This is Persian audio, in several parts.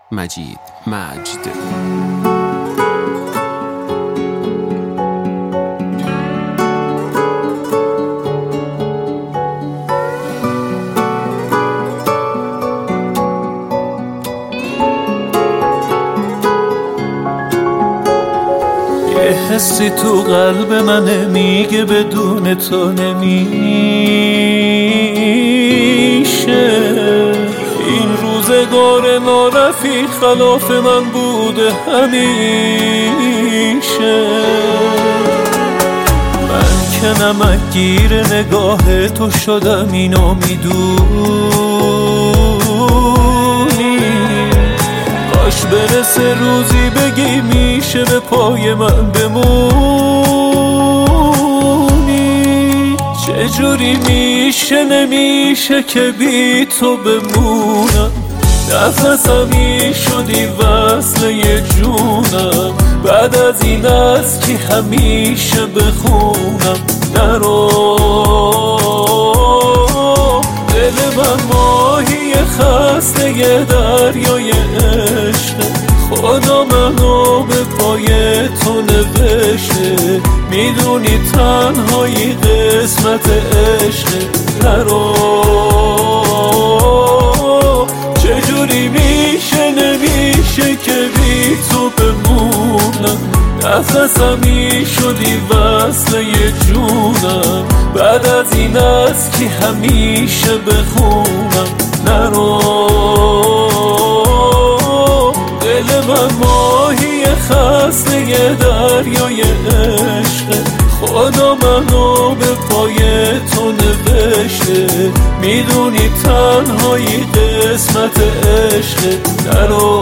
مجید مجد. یه حسی تو قلب منه میگه بدون تو نمیشه. این روزگار نارفیق خلاف من بوده همیشه. من که نمکگیر نگاه تو شدم اینو میدونی. کاش برسه روزی بگی میشه به پای من بمونی. چجوری میشه نمیشه که بی تو بمونم. نفسمی شدی وصل یه جونم. بعد از این از که همیشه بخونم. نرو دل من ماهی خسته یه دریای عشق. خدا منو به پای تو نوشته. میدونی تنهایی قسمت عشق. نرو چجوری میشه نمیشه که بی تو بمونم. نفسمی شدی وصل یه جونم. بعد از این از که همیشه بخونم. نرو دل من ماهی خسته یه دریای عشق. خدا منو به پای تو نوشته. میدونی تنهایی قسمت عشق. نرو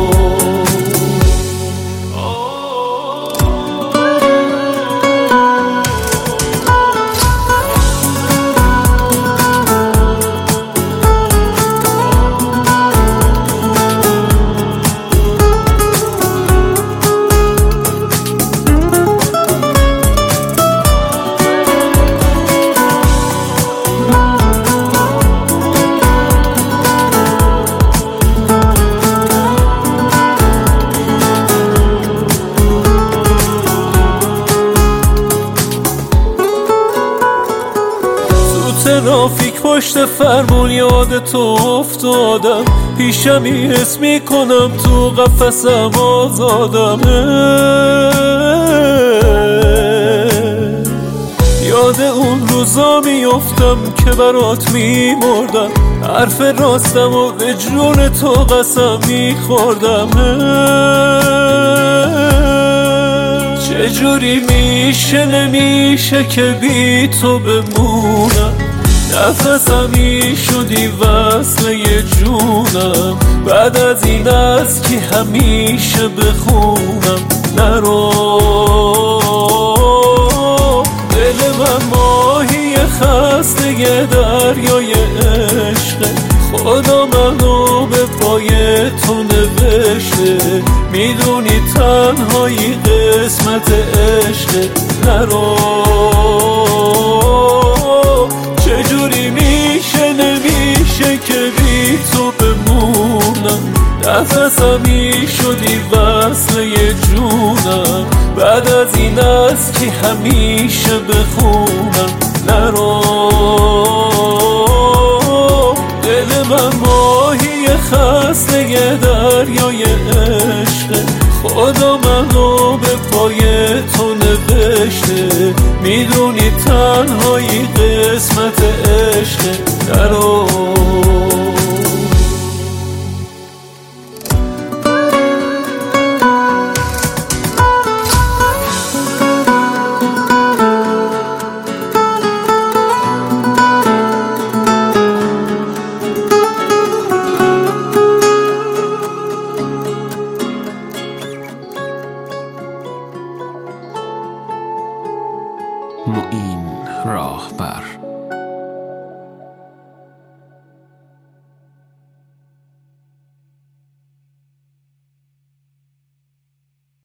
ترافیک پشت فرمون یاد تو افتادم. پیشمی حس میکنم تو قفسم آزادم. یاد اون روزا میفتم که برات میمردم. حرف راستم و به جون تو قسم میخوردم. چجوری میشه نمیشه که بی تو بمونم. نفسمی شدی وصل یه جونم. بعد از این از که همیشه بخونم. نرو دل من ماهی خسته یه دریای عشق. خدا منو به پای تو نوشته. میدونی تنهایی قسمت عشق. نرو چجوری میشه نمیشه که بی تو بمونم. نفسمی شدی وصل یه جونم. بعد از این از که همیشه بخونم. نرو دل من ماهی خسته یه دریای عشق. خدا منو به پای تو نوشته. میدونی تنهایی قسمت عشق. نرو معین راهبر.